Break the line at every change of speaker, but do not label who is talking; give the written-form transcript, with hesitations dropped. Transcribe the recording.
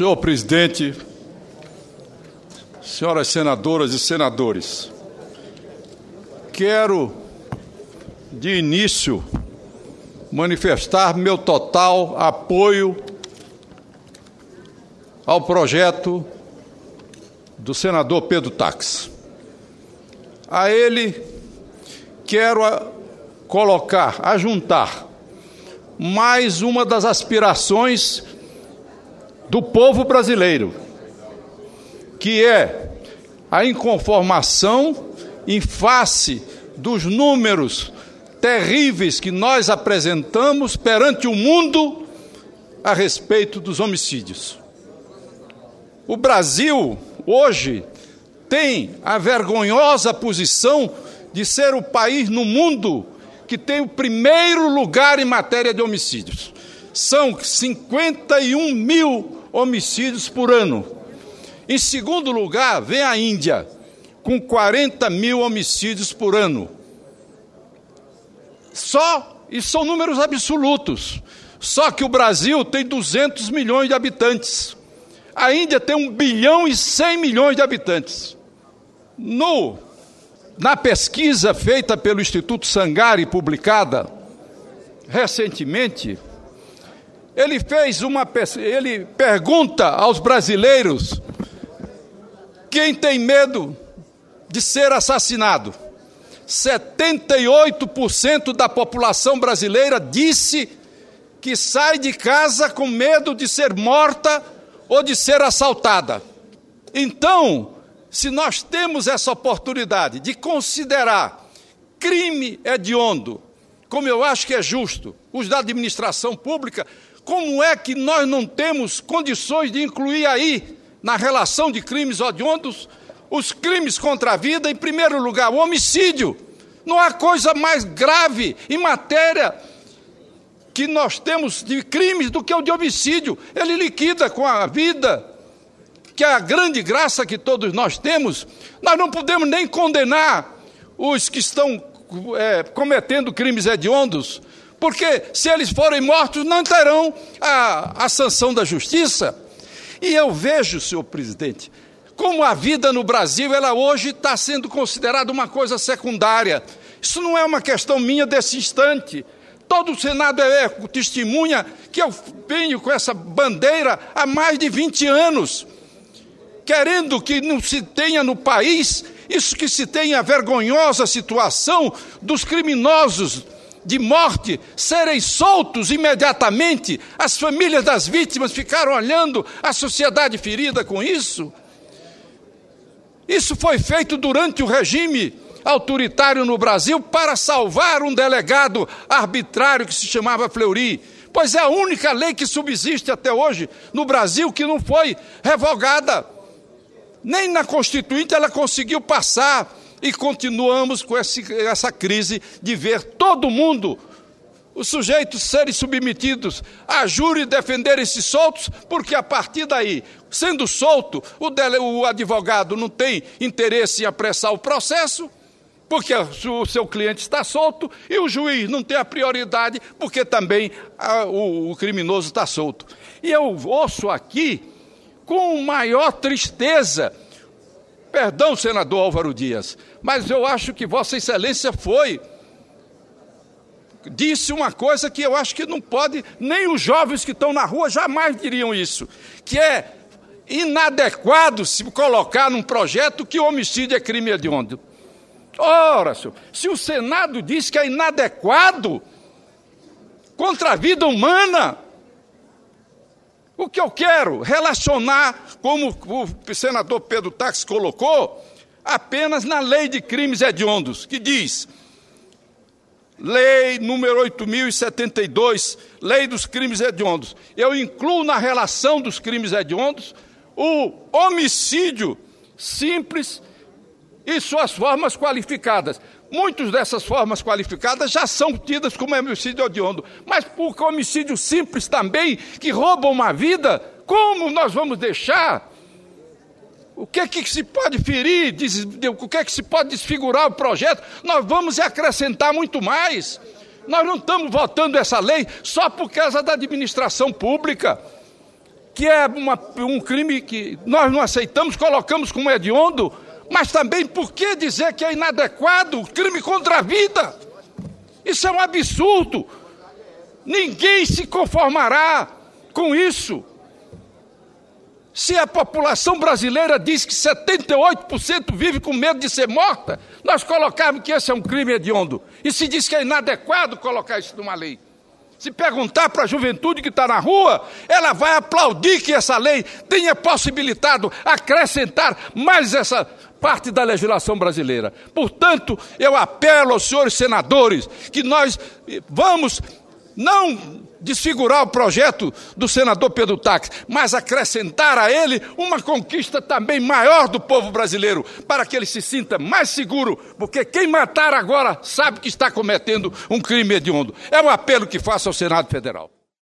Senhor presidente, senhoras senadoras e senadores, quero, de início, manifestar meu total apoio ao projeto do senador Pedro Taques. A ele quero juntar mais uma das aspirações do povo brasileiro, que é a inconformação em face dos números terríveis que nós apresentamos perante o mundo a respeito dos homicídios. O Brasil, hoje, tem a vergonhosa posição de ser o país no mundo que tem o primeiro lugar em matéria de homicídios. São 51 mil homicídios por ano. Em segundo lugar, vem a Índia, com 40 mil homicídios por ano. E são números absolutos. Só que o Brasil tem 200 milhões de habitantes. A Índia tem 1 bilhão e 100 milhões de habitantes. Na pesquisa feita pelo Instituto Sangari, publicada recentemente, ele pergunta aos brasileiros quem tem medo de ser assassinado. 78% da população brasileira disse que sai de casa com medo de ser morta ou de ser assaltada. Então, se nós temos essa oportunidade de considerar crime hediondo, como eu acho que é justo, os da administração pública, como é que nós não temos condições de incluir aí, na relação de crimes hediondos, os crimes contra a vida, em primeiro lugar, o homicídio? Não há coisa mais grave em matéria que nós temos de crimes do que o de homicídio. Ele liquida com a vida, que é a grande graça que todos nós temos. Nós não podemos nem condenar os que estão cometendo crimes hediondos, porque se eles forem mortos não terão a sanção da justiça. E eu vejo, senhor presidente, como a vida no Brasil, ela hoje está sendo considerada uma coisa secundária. Isso não é uma questão minha desse instante. Todo o Senado testemunha que eu venho com essa bandeira há mais de 20 anos, querendo que não se tenha no país isso que se tem a vergonhosa situação dos criminosos de morte serem soltos imediatamente. As famílias das vítimas ficaram olhando a sociedade ferida com isso. Isso foi feito durante o regime autoritário no Brasil para salvar um delegado arbitrário que se chamava Fleury, pois é a única lei que subsiste até hoje no Brasil que não foi revogada. Nem na Constituinte ela conseguiu passar, e continuamos com essa crise de ver todo mundo, os sujeitos serem submetidos a júri e defenderem-se soltos, porque a partir daí, sendo solto, o advogado não tem interesse em apressar o processo, porque o seu cliente está solto, e o juiz não tem a prioridade, porque também o criminoso está solto. E eu ouço aqui, com maior tristeza, perdão, senador Álvaro Dias, mas eu acho que Vossa Excelência disse uma coisa que eu acho que não pode, nem os jovens que estão na rua jamais diriam isso, que é inadequado se colocar num projeto que o homicídio é crime hediondo. Ora, senhor, se o Senado diz que é inadequado contra a vida humana, o que eu quero relacionar, como o senador Pedro Taques colocou, apenas na lei de crimes hediondos, que diz, lei número 8.072, lei dos crimes hediondos. Eu incluo na relação dos crimes hediondos o homicídio simples e suas formas qualificadas. Muitas dessas formas qualificadas já são tidas como homicídio hediondo, mas por homicídio simples também, que roubam uma vida, como nós vamos deixar? O que é que se pode ferir, o que é que se pode desfigurar o projeto? Nós vamos acrescentar muito mais. Nós não estamos votando essa lei só por causa da administração pública. que é um crime que nós não aceitamos, colocamos como hediondo, mas também por que dizer que é inadequado, crime contra a vida? Isso é um absurdo. Ninguém se conformará com isso. Se a população brasileira diz que 78% vive com medo de ser morta, nós colocarmos que esse é um crime hediondo. E se diz que é inadequado colocar isso numa lei. Se perguntar para a juventude que está na rua, ela vai aplaudir que essa lei tenha possibilitado acrescentar mais essa parte da legislação brasileira. Portanto, eu apelo aos senhores senadores que nós vamos não desfigurar o projeto do senador Pedro Táxi, mas acrescentar a ele uma conquista também maior do povo brasileiro, para que ele se sinta mais seguro, porque quem matar agora sabe que está cometendo um crime hediondo. É um apelo que faço ao Senado Federal.